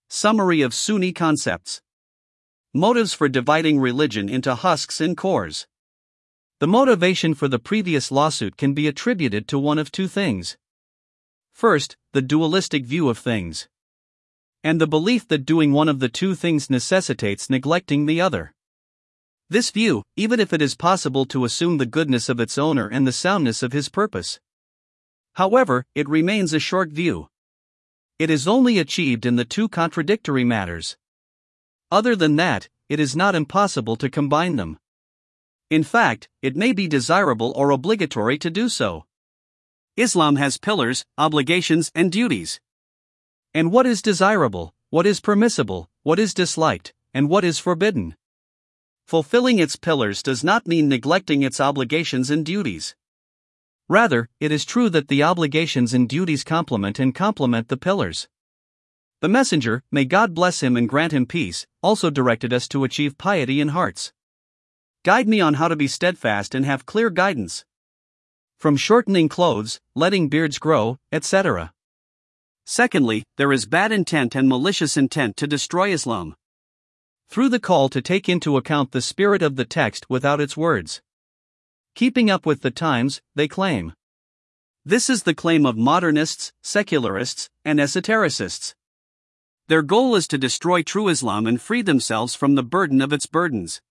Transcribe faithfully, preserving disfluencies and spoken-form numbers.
Summary of Sunni concepts. Motives for dividing religion into husks and cores. The motivation for the previous lawsuit can be attributed to one of two things. First, the dualistic view of things, and the belief that doing one of the two things necessitates neglecting the other. This view, even if it is possible to assume the goodness of its owner and the soundness of his purpose. However, it remains a short view. It is only achieved in the two contradictory matters. Other than that, it is not impossible to combine them. In fact, it may be desirable or obligatory to do so. Islam has pillars, obligations, and duties. And what is desirable, what is permissible, what is disliked, and what is forbidden? Fulfilling its pillars does not mean neglecting its obligations and duties. Rather, it is true that the obligations and duties complement and complement the pillars. The Messenger, may God bless him and grant him peace, also directed us to achieve piety in hearts. Guide me on how to be steadfast and have clear guidance. From shortening clothes, letting beards grow, et cetera. Secondly, there is bad intent and malicious intent to destroy Islam. Through the call to take into account the spirit of the text without its words. Keeping up with the times, they claim. This is the claim of modernists, secularists, and esotericists. Their goal is to destroy true Islam and free themselves from the burden of its burdens.